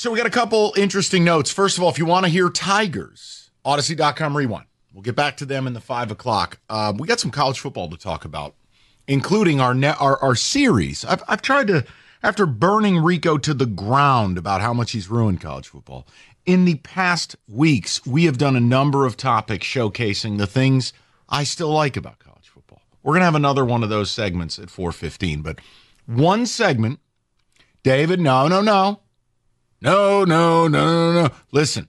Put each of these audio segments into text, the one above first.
So we got a couple interesting notes. First of all, if you want to hear Tigers, Odyssey.com Rewind. We'll get back to them in the 5 o'clock. We got some college football to talk about, including our series. I've tried to, after burning Rico to the ground about how much he's ruined college football, in the past weeks, we have done a number of topics showcasing the things I still like about college football. We're going to have another one of those segments at 4:15, but one segment, David, no. Listen.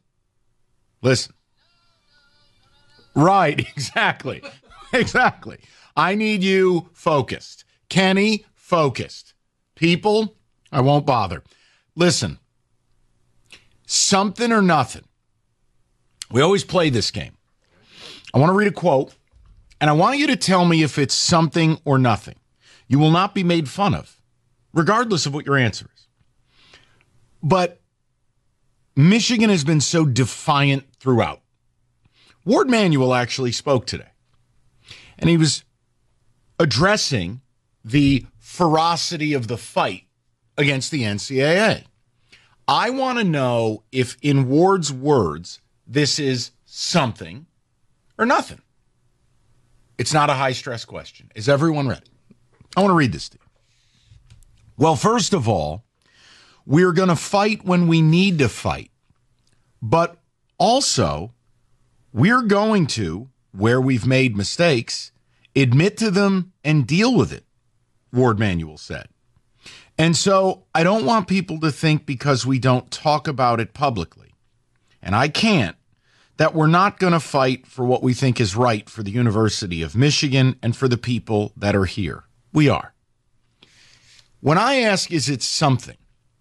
Right, exactly. I need you focused. Kenny, focused. People, I won't bother. Listen, something or nothing. We always play this game. I want to read a quote, and I want you to tell me if it's something or nothing. You will not be made fun of, regardless of what your answer is. But Michigan has been so defiant throughout. Ward Manuel actually spoke today, and he was addressing the ferocity of the fight against the NCAA. I want to know if, in Ward's words, this is something or nothing. It's not a high-stress question. Is everyone ready? I want to read this to you. Well, first of all, we're going to fight when we need to fight. But also, we're going to, where we've made mistakes, admit to them and deal with it, Ward Manuel said. And so I don't want people to think because we don't talk about it publicly, and I can't, that we're not going to fight for what we think is right for the University of Michigan and for the people that are here. We are. When I ask, is it something?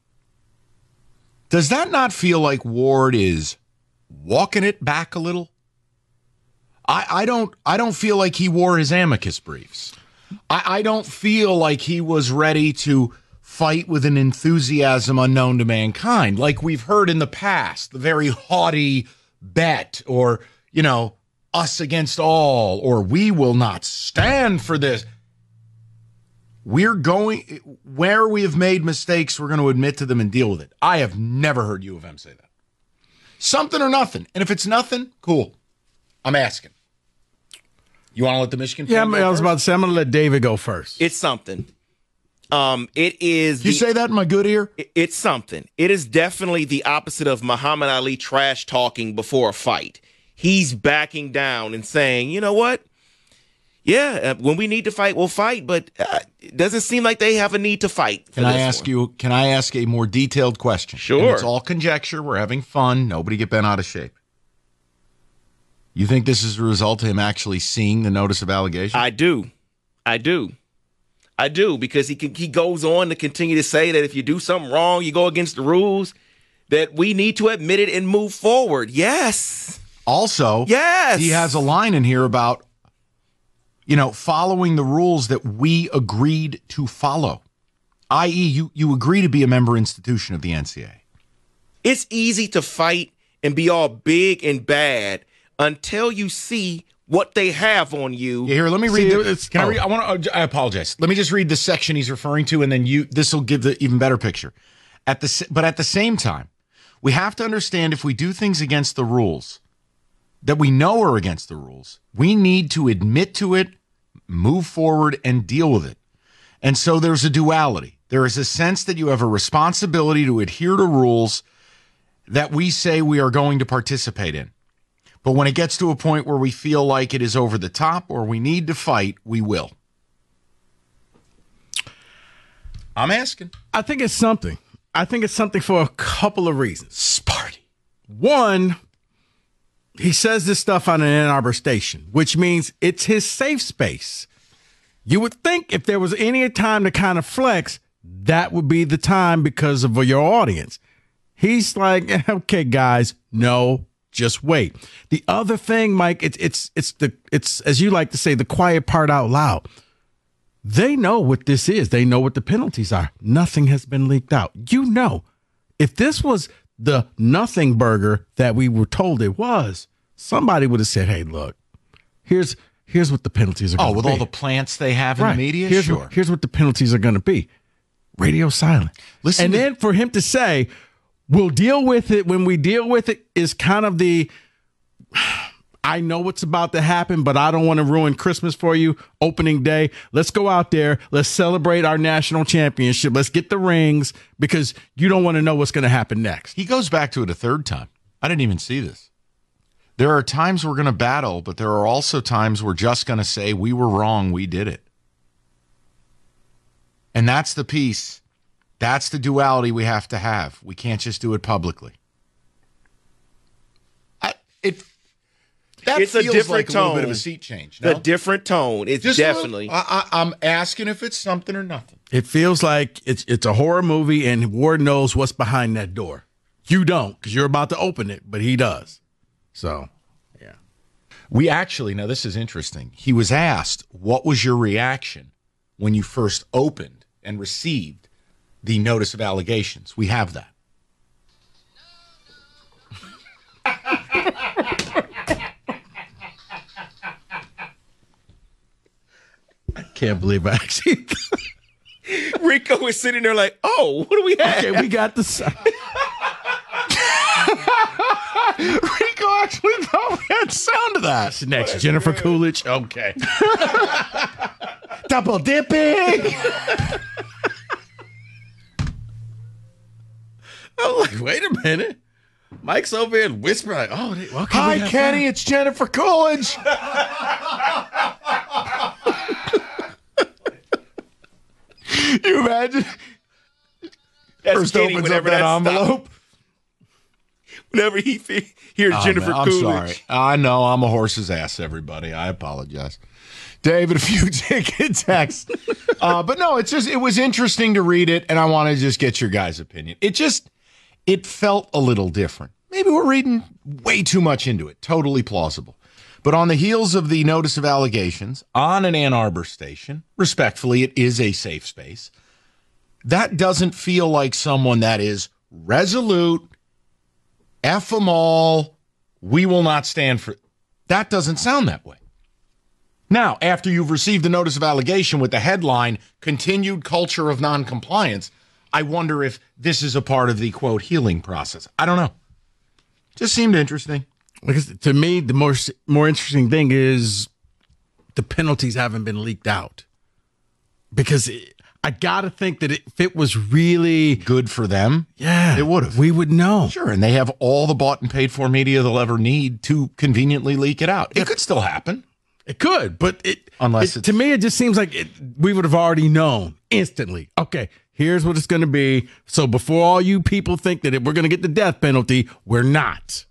Does that not feel like Ward is walking it back a little? I don't feel like he wore his amicus briefs. I don't feel like he was ready to fight with an enthusiasm unknown to mankind, like we've heard in the past, the very haughty bet, or, us against all, or we will not stand for this. We're going, where we have made mistakes, we're going to admit to them and deal with it. I have never heard U of M say that. Something or nothing. And if it's nothing, cool. I'm asking. You want to let the Michigan fan go I was first? about to say, I'm going to let David go first. It's something. It is. You say that in my good ear? It's something. It is definitely the opposite of Muhammad Ali trash talking before a fight. He's backing down and saying, you know what? Yeah, when we need to fight, we'll fight. But it doesn't seem like they have a need to fight. Can I ask a more detailed question? Sure. And it's all conjecture. We're having fun. Nobody get bent out of shape. You think this is a result of him actually seeing the notice of allegation? I do, because he goes on to continue to say that if you do something wrong, you go against the rules, that we need to admit it and move forward. Yes. Also, yes, he has a line in here about, following the rules that we agreed to follow, i.e., you agree to be a member institution of the NCAA. It's easy to fight and be all big and bad until you see what they have on you. Yeah, here, let me read. I apologize. Let me just read the section he's referring to, and then this will give the even better picture. But at the same time, we have to understand if we do things against the rules that we know are against the rules, we need to admit to it, move forward, and deal with it. And so there's a duality. There is a sense that you have a responsibility to adhere to rules that we say we are going to participate in. But when it gets to a point where we feel like it is over the top or we need to fight, we will. I'm asking. I think it's something. I think it's something for a couple of reasons. Sparty. One, he says this stuff on an Ann Arbor station, which means it's his safe space. You would think if there was any time to kind of flex, that would be the time because of your audience. He's like, okay, guys, no, just wait. The other thing, Mike, it's as you like to say, the quiet part out loud. They know what this is. They know what the penalties are. Nothing has been leaked out. If this was the nothing burger that we were told it was, somebody would have said, hey, look, here's what the penalties are going to be. Oh, with all the plants they have in the media? Here's what the penalties are going to be. Radio silent. Listen, and then for him to say, We'll deal with it when we deal with it is kind of the, I know what's about to happen, but I don't want to ruin Christmas for you. Opening day. Let's go out there. Let's celebrate our national championship. Let's get the rings because you don't want to know what's going to happen next. He goes back to it a third time. I didn't even see this. There are times we're going to battle, but there are also times we're just going to say, we were wrong, we did it. And that's the piece. That's the duality we have to have. We can't just do it publicly. That it's a feels different like a tone. little bit of a seat change. No? The different tone. It's Just definitely. I'm asking if it's something or nothing. It feels like it's a horror movie and Ward knows what's behind that door. You don't because you're about to open it, but he does. So, yeah. We actually, now this is interesting. He was asked, what was your reaction when you first opened and received the notice of allegations? We have that. I can't believe I actually. Rico is sitting there like, oh, what do we have? Okay, we got the sound. Rico actually thought we had sound of that. Next, Jennifer Coolidge. Okay. Double dipping. I'm like, wait a minute. Mike's over here whispering, like, oh, okay. Hi, Kenny. It's Jennifer Coolidge. You imagine? That's First Kenny opens up whenever that that envelope. Whenever he hears Jennifer Man, I'm Coolidge. sorry. I know I'm a horse's ass, everybody. I apologize. David, a few ticket texts. But no, it was interesting to read it, and I want to just get your guys' opinion. It felt a little different. Maybe we're reading way too much into it. Totally plausible. But on the heels of the notice of allegations on an Ann Arbor station, respectfully, it is a safe space. That doesn't feel like someone that is resolute, F them all, we will not stand for. That doesn't sound that way. Now, after you've received the notice of allegation with the headline, Continued Culture of Noncompliance, I wonder if this is a part of the, quote, healing process. I don't know. Just seemed interesting. Because to me, the more interesting thing is the penalties haven't been leaked out. Because I got to think that if it was really Good for them. yeah, It would have. we would know. Sure, and they have all the bought and paid for media they'll ever need to conveniently leak it out. It could still happen. It could, but Unless to me, it just seems like we would have already known instantly. Okay, here's what it's going to be. So before all you people think that we're going to get the death penalty, we're not.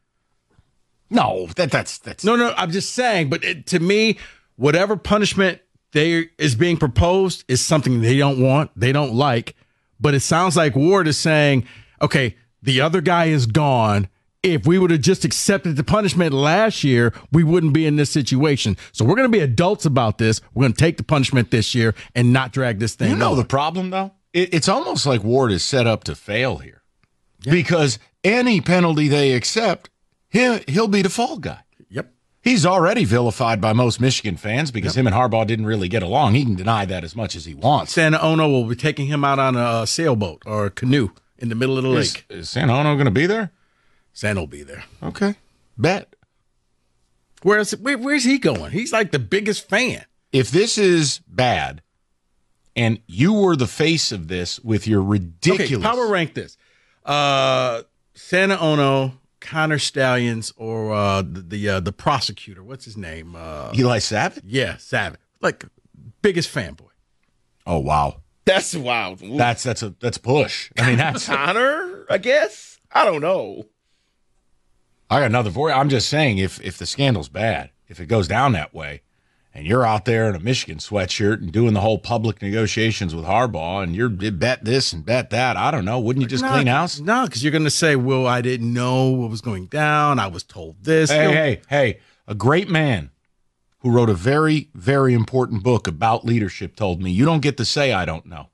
No, that's No, I'm just saying. But to me, whatever punishment is being proposed is something they don't want, they don't like. But it sounds like Ward is saying, okay, the other guy is gone. If we would have just accepted the punishment last year, we wouldn't be in this situation. So we're going to be adults about this. We're going to take the punishment this year and not drag this thing. You know on. the problem, though? It's almost like Ward is set up to fail here. Yeah. Because any penalty they accept, he'll be the fall guy. Yep. He's already vilified by most Michigan fans because him and Harbaugh didn't really get along. He can deny that as much as he wants. Santa Ono will be taking him out on a sailboat or a canoe in the middle of the lake. Is Santa Ono going to be there? Santa will be there. Okay. Bet. Where's he going? He's like the biggest fan. If this is bad and you were the face of this with your ridiculous... Okay, power rank this. Santa Ono, Connor Stallions, or the prosecutor. What's his name? Eli Savage? Yeah, Savage. Like, biggest fanboy. Oh, wow. That's wild. That's push. I mean, that's... Connor, I guess? I don't know. I got another for you. I'm just saying, if the scandal's bad, if it goes down that way, and you're out there in a Michigan sweatshirt and doing the whole public negotiations with Harbaugh, and you bet this and bet that, I don't know. Wouldn't you just clean house? No, because you're going to say, well, I didn't know what was going down. I was told this. Hey, a great man who wrote a very, very important book about leadership told me, you don't get to say I don't know.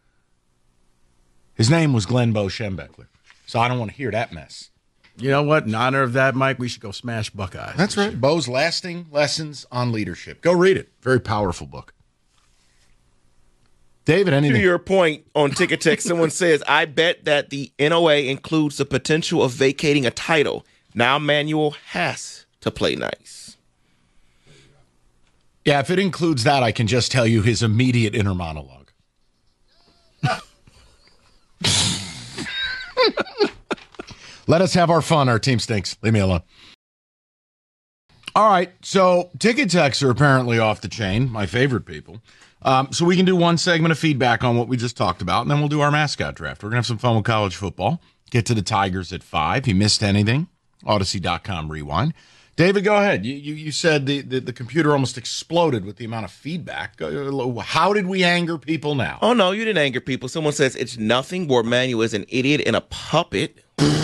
His name was Glenn Bo Schembechler. So I don't want to hear that mess. You know what? In honor of that, Mike, we should go smash Buckeyes. That's right. Bo's Lasting Lessons on Leadership. Go read it. Very powerful book. David, To anything? your point on Ticket Text, someone says, I bet that the NOA includes the potential of vacating a title. Now Manuel has to play nice. Yeah, if it includes that, I can just tell you his immediate inner monologue. Let us have our fun. Our team stinks. Leave me alone. All right, so ticket texts are apparently off the chain, my favorite people. So we can do one segment of feedback on what we just talked about, and then we'll do our mascot draft. We're going to have some fun with college football. Get to the Tigers at 5. If you missed anything, Odyssey.com rewind. David, go ahead. You said the computer almost exploded with the amount of feedback. How did we anger people now? Oh, no, you didn't anger people. Someone says it's nothing. Ward Manuel is an idiot and a puppet.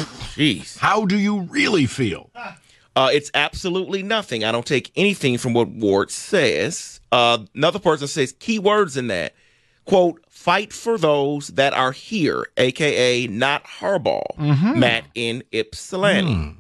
Jeez. How do you really feel? It's absolutely nothing. I don't take anything from what Ward says. Another person says key words in that. Quote, fight for those that are here, a.k.a. not Harbaugh. Matt in Ypsilanti.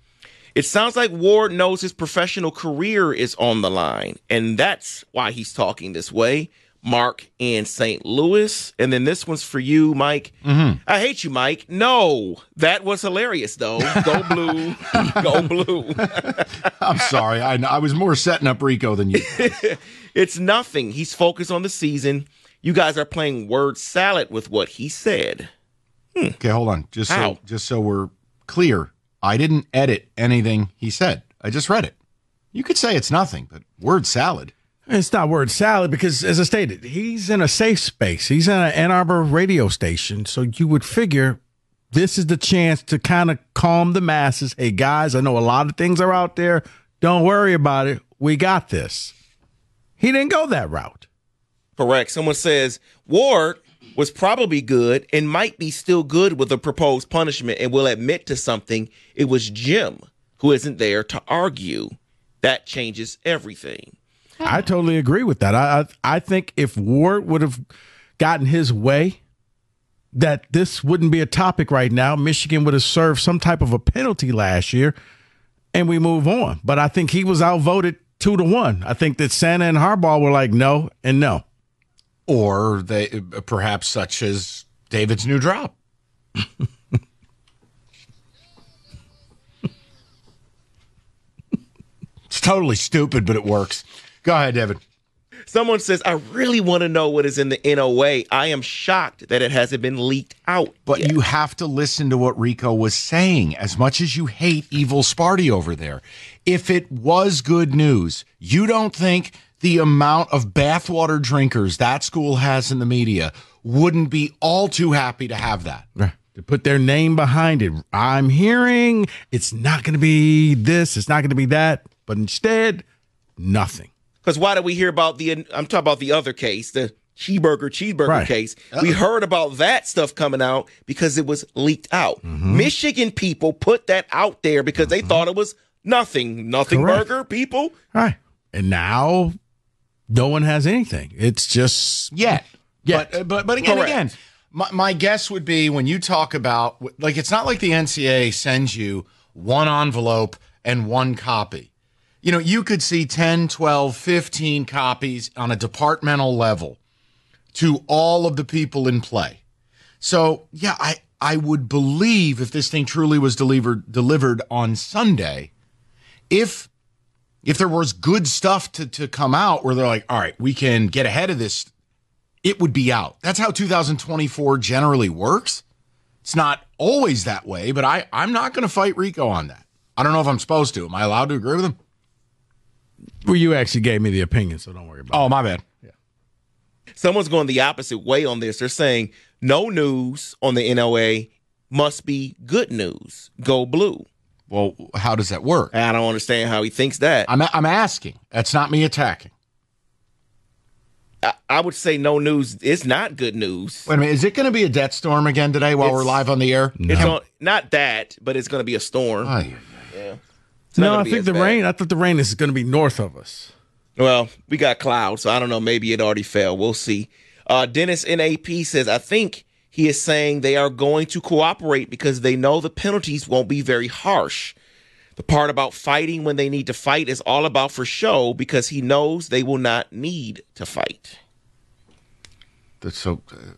It sounds like Ward knows his professional career is on the line, and that's why he's talking this way. Mark in St. Louis. And then this one's for you, Mike. I hate you, Mike. No, that was hilarious, though. Go blue. Go blue. I'm sorry. I was more setting up Rico than you. It's nothing. He's focused on the season. You guys are playing word salad with what he said. Okay, hold on. Just How? so we're clear, I didn't edit anything he said. I just read it. You could say it's nothing, but word salad. It's not word salad because, as I stated, he's in a safe space. He's in an Ann Arbor radio station, so you would figure this is the chance to kind of calm the masses. Hey, guys, I know a lot of things are out there. Don't worry about it. We got this. He didn't go that route. Correct. Someone says Ward was probably good and might be still good with the proposed punishment and will admit to something. It was Jim who isn't there to argue. That changes everything. I totally agree with that. I think if Ward would have gotten his way, that this wouldn't be a topic right now. Michigan would have served some type of a penalty last year, and we move on. But I think he was outvoted 2-1. I think that Santa and Harbaugh were like no and no. Or they perhaps such as David's new drop. It's totally stupid, but it works. Go ahead, David. Someone says, I really want to know what is in the NOA. I am shocked that it hasn't been leaked out. But yet. you have to listen to what Rico was saying, as much as you hate evil Sparty over there. If it was good news, you don't think the amount of bathwater drinkers that school has in the media wouldn't be all too happy to have that? To put their name behind it. I'm hearing it's not going to be this, it's not going to be that, but instead, nothing. Because why did we hear about I'm talking about the other case, the cheeseburger case. We heard about that stuff coming out because it was leaked out. Michigan people put that out there because they thought it was nothing Correct. burger, people. All right. And now no one has anything. It's just Yet. Yet. But again, Correct. my guess would be when you talk about, like, it's not like the NCAA sends you one envelope and one copy. You know, you could see 10, 12, 15 copies on a departmental level to all of the people in play. So, yeah, I would believe if this thing truly was delivered on Sunday, if there was good stuff to come out where they're like, all right, we can get ahead of this, it would be out. That's how 2024 generally works. It's not always that way, but I'm not going to fight Rico on that. I don't know if I'm supposed to. Am I allowed to agree with him? well, you actually gave me the opinion, so don't worry about it. Oh, my bad. Someone's going the opposite way on this. They're saying no news on the NOA must be good news. Go blue. Well, how does that work? I don't understand how he thinks that. I'm asking. That's not me attacking. I would say no news is not good news. Wait a minute. Is it going to be a debt storm again today while we're live on the air? It's not that, but it's going to be a storm. Ay, It's not No, gonna I be think as the bad. rain. I thought the rain is going to be north of us. Well, we got clouds, so I don't know. Maybe it already fell. We'll see. Dennis NAP says, I think he is saying they are going to cooperate because they know the penalties won't be very harsh. The part about fighting when they need to fight is all about for show because he knows they will not need to fight. That's so.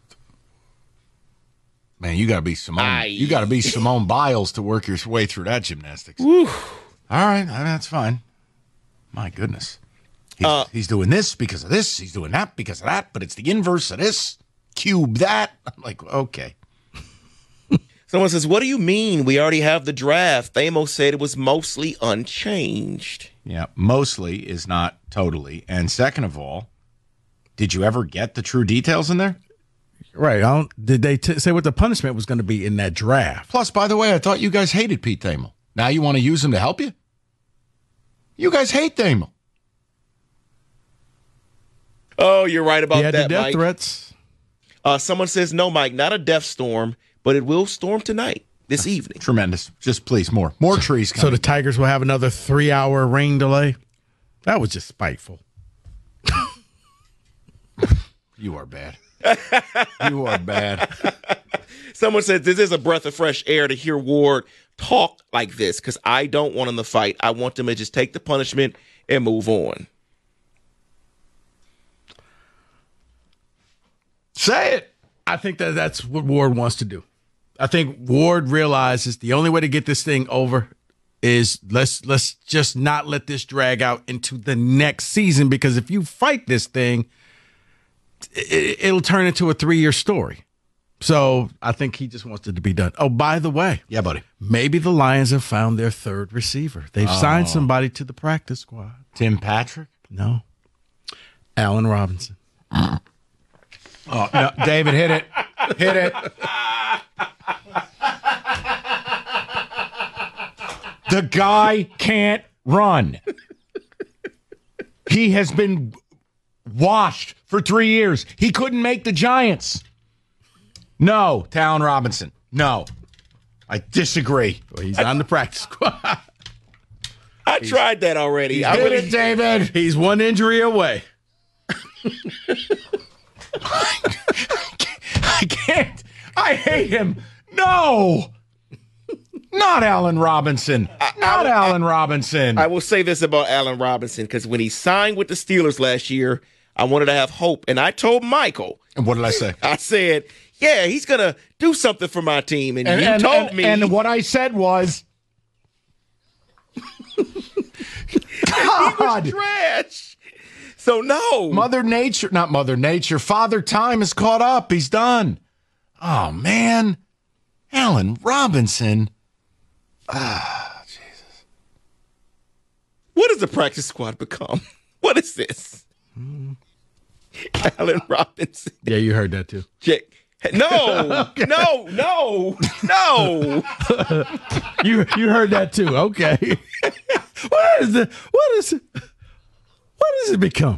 Man, you got to be Simone. Aye. You got to be Simone Biles to work your way through that gymnastics. All right, that's fine. My goodness, he's doing this because of this. He's doing that because of that. But it's the inverse of this. Cube that. I'm like, okay. Someone says, "What do you mean? We already have the draft." Thamo said it was mostly unchanged. Yeah, mostly is not totally. And second of all, did you ever get the true details in there? Right. Did they say what the punishment was going to be in that draft? Plus, by the way, I thought you guys hated Pete Thamel. Now you want to use him to help you? You guys hate Thamel. Oh, you're right about He had that, the death Mike. threats. Someone says, "No, Mike, not a death storm, but it will storm tonight, this evening." Tremendous. Just please, more trees So coming. the Tigers will have another 3-hour rain delay? That was just spiteful. You are bad. You are bad. Someone said, "This is a breath of fresh air to hear Ward talk like this because I don't want him to fight. I want them to just take the punishment and move on." Say it. I think that's what Ward wants to do. I think Ward realizes the only way to get this thing over is let's just not let this drag out into the next season, because if you fight this thing, it'll turn into a 3-year story. So I think he just wants it to be done. Oh, by the way, Yeah, buddy. maybe the Lions have found their third receiver. They've signed somebody to the practice squad. Tim Patrick? No. Allen Robinson. Oh, no. David, hit it. Hit it. The guy can't run. He has been washed for 3 years. He couldn't make the Giants. No, Allen Robinson. No. I disagree. Well, he's on the practice squad. I tried that already. I Hit really it, David. He's one injury away. I can't. I hate him. No. Not Allen Robinson. Not Allen Robinson. I will say this about Allen Robinson, because when he signed with the Steelers last year, I wanted to have hope. And I told Michael, And what did I say? I said, yeah, he's going to do something for my team. And you told me. And what I said was, he was trash. So, no. Mother Nature, not Mother Nature, Father Time has caught up. He's done. Oh, man. Allen Robinson. What has the practice squad become? What is this? Allen Robinson. Yeah, you heard that too. Check. No, no. You heard that too. Okay. What does it become?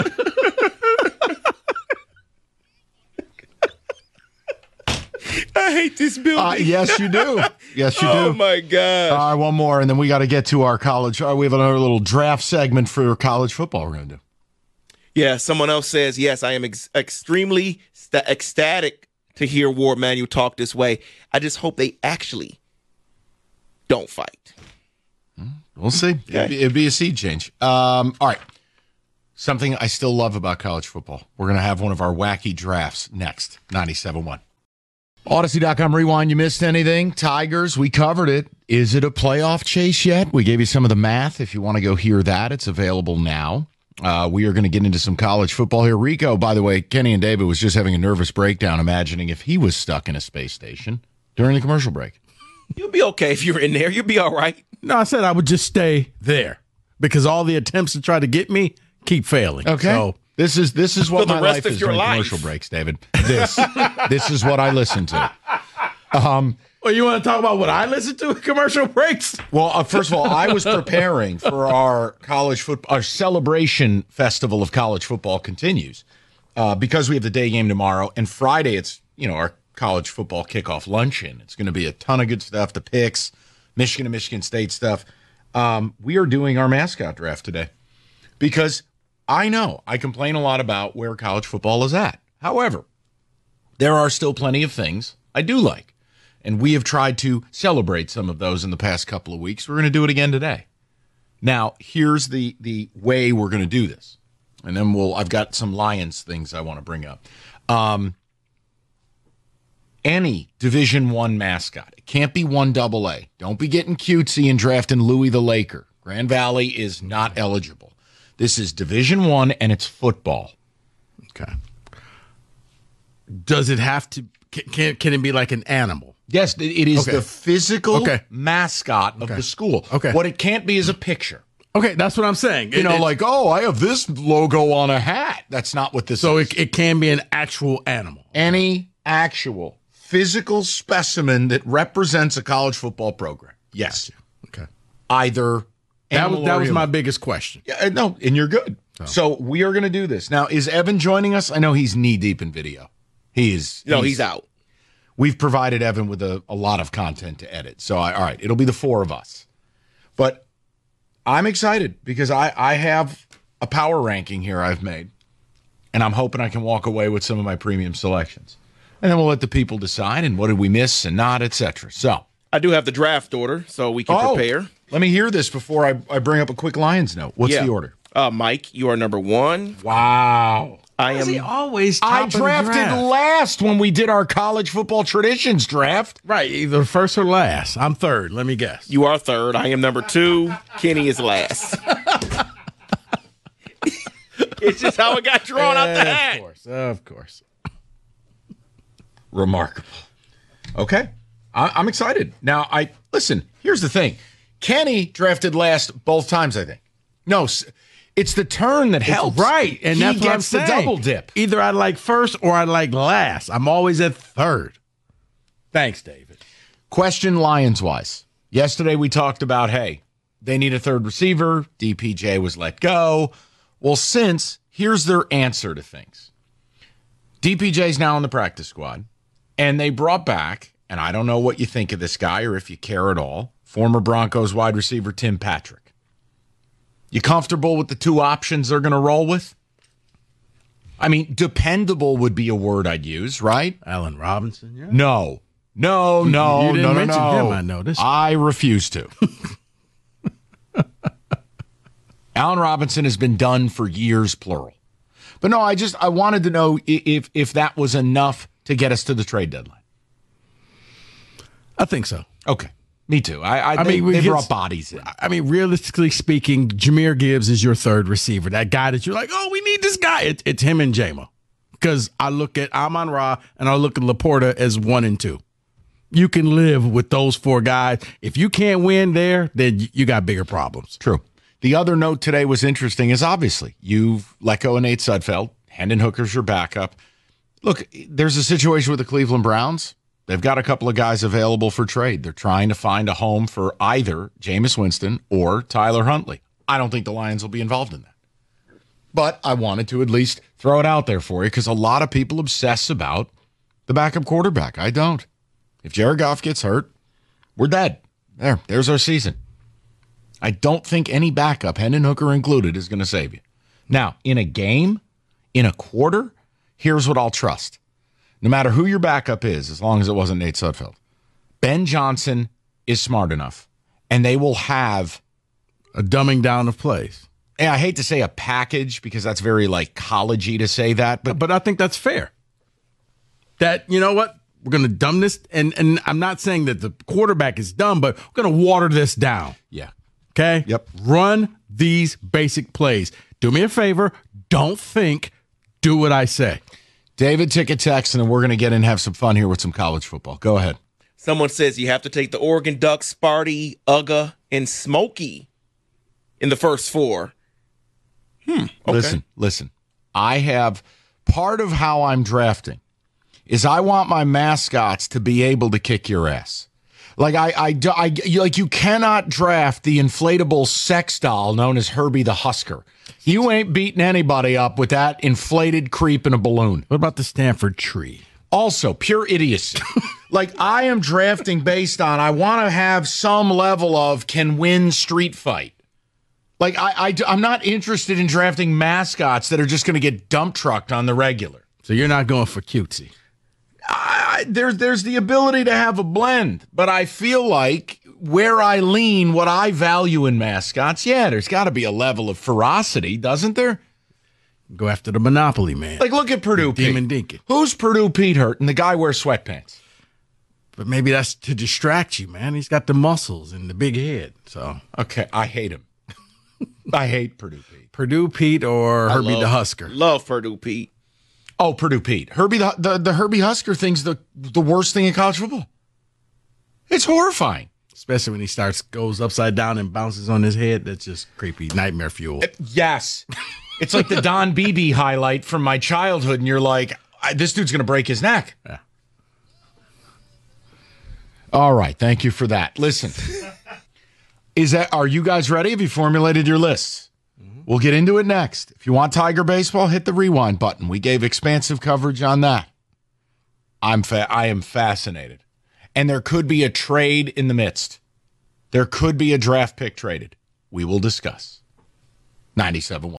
I hate this building. Yes, you do. Yes, you Oh, do. my gosh. All right, one more, and then we got to get to our college. We have another little draft segment for college football we're going to do. Yeah, someone else says, yes, I am extremely ecstatic to hear Ward Manuel talk this way. I just hope they actually don't fight. We'll see. Okay. It'd be a seed change. All right. Something I still love about college football. We're going to have one of our wacky drafts next. 97.1. Odyssey.com Rewind. You missed anything? Tigers, we covered it. Is it a playoff chase yet? We gave you some of the math. If you want to go hear that, it's available now. We are going to get into some college football here. Rico, by the way, Kenny and David was just having a nervous breakdown imagining if he was stuck in a space station during the commercial break. You'll be okay if you're in there. You'll be all right. No, I said I would just stay there because all the attempts to try to get me keep failing. Okay. So This is what the my rest life of is your during life. commercial breaks, David. This is what I listen to. well, you want to talk about what I listen to at commercial breaks? Well, first of all, I was preparing for our college football, our celebration festival of college football continues because we have the day game tomorrow, and Friday it's our college football kickoff luncheon. It's going to be a ton of good stuff. The picks, Michigan and Michigan State stuff. We are doing our mascot draft today because I know I complain a lot about where college football is at. However, there are still plenty of things I do like. And we have tried to celebrate some of those in the past couple of weeks. We're going to do it again today. Now, here's the way we're going to do this. And then I've got some Lions things I want to bring up. Any Division I mascot. It can't be 1AA. Don't be getting cutesy and drafting Louis the Laker. Grand Valley is not eligible. This is Division I, and it's football. Okay. Does it have to? Can it be like an animal? Yes, it is Okay. the physical Okay. mascot of the school. Okay. What it can't be is a picture. Okay, that's what I'm saying. You know, like, oh, I have this logo on a hat. That's not what this so is. it can be an actual animal. Any actual physical specimen that represents a college football program. Yes. Okay. Either That animal was or my human. biggest question. Yeah, no, and you're good. So we are going to do this. Now, is Evan joining us? I know he's knee-deep in video. He is. No, he's out. We've provided Evan with a lot of content to edit. So, all right, it'll be the four of us. But I'm excited because I have a power ranking here I've made, and I'm hoping I can walk away with some of my premium selections. And then we'll let the people decide, and what did we miss and not, etc. So, I do have the draft order, so we can prepare. Let me hear this before I bring up a quick Lions note. What's the order? Mike, you are number 1. Wow. I Is he am. always I top of the drafted draft? last when we did our college football traditions draft. Right, either first or last. I'm third. Let me guess. You are 3rd. I am number 2. Kenny is last. It's just how it got drawn out the hat. Of course. Remarkable. Okay. I'm excited. Now, listen, here's the thing. Kenny drafted last both times, I think. No, it's the turn that helps. Right, and he that's what I'm gets the saying. double dip. Either I like first or I like last. I'm always at third. Thanks, David. Question Lions-wise. Yesterday we talked about, hey, they need a third receiver. DPJ was let go. Well, here's their answer to things. DPJ's now in the practice squad, and they brought back, and I don't know what you think of this guy or if you care at all, former Broncos wide receiver Tim Patrick. You comfortable with the two options they're going to roll with? I mean, dependable would be a word I'd use, right? Allen Robinson, yeah. No. You didn't mention him, I noticed. I refuse to. Allen Robinson has been done for years, plural. But no, I wanted to know if that was enough to get us to the trade deadline. I think so. Okay. Me too. They brought bodies in. I mean, realistically speaking, Jahmyr Gibbs is your third receiver. That guy that you're like, oh, we need this guy. It's him and Jamo. Because I look at Amon-Ra and I look at Laporta as 1 and 2. You can live with those 4 guys. If you can't win there, then you got bigger problems. True. The other note today was interesting is obviously you've let go of Nate Sudfeld. Hendon Hooker's your backup. Look, there's a situation with the Cleveland Browns. They've got a couple of guys available for trade. They're trying to find a home for either Jameis Winston or Tyler Huntley. I don't think the Lions will be involved in that. But I wanted to at least throw it out there for you because a lot of people obsess about the backup quarterback. I don't. If Jared Goff gets hurt, we're dead. There's our season. I don't think any backup, Hendon Hooker included, is going to save you. Now, in a game, in a quarter, here's what I'll trust. No matter who your backup is, as long as it wasn't Nate Sudfeld, Ben Johnson is smart enough, and they will have A dumbing down of plays. and I hate to say a package because that's very like collegey to say that, But I think that's fair. That, you know what? We're going to dumb this. And I'm not saying that the quarterback is dumb, but we're going to water this down. yeah. Okay? Yep. Run these basic plays. Do me a favor. Don't think. Do what I say. David, ticket text, and then we're going to get in and have some fun here with some college football. Go ahead. Someone says you have to take the Oregon Ducks, Sparty, Uga, and Smokey in the first 4. Okay. Listen. I have part of how I'm drafting is I want my mascots to be able to kick your ass. Like you cannot draft the inflatable sex doll known as Herbie the Husker. You ain't beating anybody up with that inflated creep in a balloon. What about the Stanford tree? Also, pure idiocy. Like I am drafting based on I want to have some level of can win street fight. Like I'm not interested in drafting mascots that are just going to get dump trucked on the regular. So you're not going for cutesy. There's the ability to have a blend, but I feel like where I lean, what I value in mascots, there's got to be a level of ferocity, doesn't there? Go after the Monopoly man. Like, look at Purdue Pete. Demon Dinkin. Who's Purdue Pete hurting? The guy wears sweatpants. But maybe that's to distract you, man. He's got the muscles and the big head. So Okay, I hate him. I hate Purdue Pete. Purdue Pete or Herbie the Husker. Love Purdue Pete. Oh, Purdue Pete. Herbie the Herbie Husker thing's the worst thing in college football. It's horrifying. Especially when he goes upside down and bounces on his head. That's just creepy. Nightmare fuel. Yes. It's like the Don Beebe highlight from my childhood, and you're like, this dude's going to break his neck. Yeah. All right. Thank you for that. Listen, are you guys ready? Have you formulated your lists? We'll get into it next. If you want Tiger baseball, hit the rewind button. We gave expansive coverage on that. I am fascinated. And there could be a trade in the midst. There could be a draft pick traded. We will discuss. 97.1.